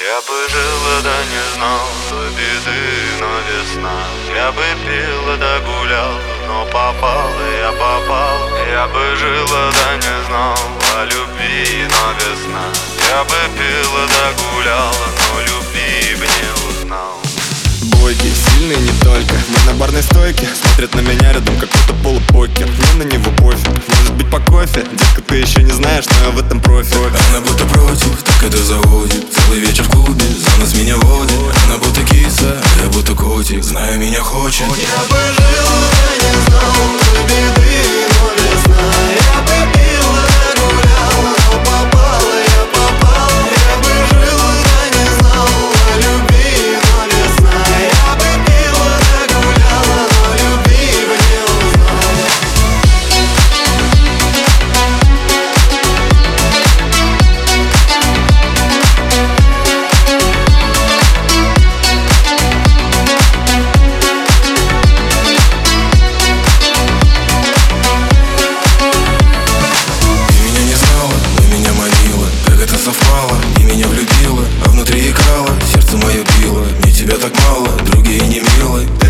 Я бы жила, да не знал той беды, но весна. Я бы пила, да гулял, но попал, я попал. Я бы жила, да не знал о любви, но весна. Я бы пила, да гулял, но любви бы не узнал. Бойкий, сильный не только. Мы на барной стойке, смотрят на меня рядом какой-то полупокер. Мне на него пофиг, может быть по кофе. Детка, ты еще не знаешь, но я в этом профи. Она будто против, так это заводит. Целый вечер в клубе, за нас меня водит. Она будто киса, а я будто котик. Знаю, меня хочет. Я бы жил, да не знал той беды, но весна. Я бы пил, да гулял, но попал, я попал. Я бы жил, да не знал о любви, но весна. Я бы пил, да гулял, но любви бы не узнал. Совпало, и меня влюбила, а внутри играла, сердце мое било. Мне тебя так мало, другие не милы.